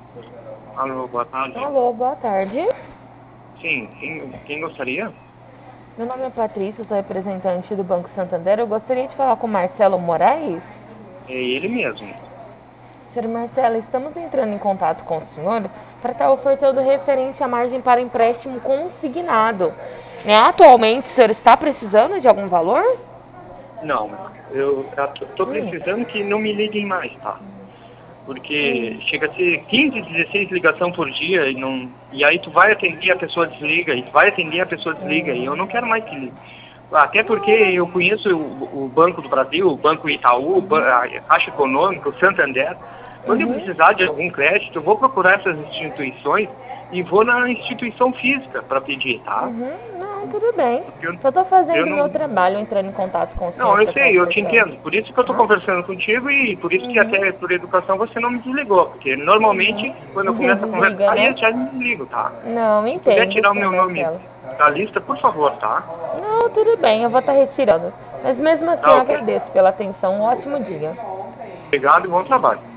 Alô, boa tarde. Alô, boa tarde. Sim, quem gostaria? Meu nome é Patrícia, sou representante do Banco Santander. Eu gostaria de falar com o Marcelo Moraes. É ele mesmo. Senhor Marcelo, estamos entrando em contato com o senhor para estar ofertando referente à margem para empréstimo consignado. Atualmente, o senhor está precisando de algum valor? Não, eu tô Hum, precisando que não me liguem mais, tá? Porque hum, chega a ser 15, 16 ligação por dia e não. E aí tu vai atender, a pessoa desliga, e tu vai atender, a pessoa desliga, e eu não quero mais que ligue. Até porque não, eu conheço o Banco do Brasil, o Banco Itaú, a Caixa Econômica, o Santander. Quando eu uhum, precisar de algum crédito, eu vou procurar essas instituições e vou na instituição física para pedir, tá? não, tudo bem. Porque Só estou eu fazendo o meu não. trabalho, entrando em contato com o senhor Não, eu para estar sei, eu te ofertando. entendo. Por isso que eu estou Tá? conversando contigo e por isso que Uhum. até por educação você não me desligou. Porque normalmente, quando eu começo a Desliga, conversar, né? eu já me desligo, tá? Não, Se puder entendo, tirar o senhor meu nome Marcelo. da lista, por favor, tá? Não, tudo bem, eu vou estar retirando. Mas mesmo assim, Tá eu ok. agradeço pela atenção. Um ótimo dia. Obrigado e bom trabalho.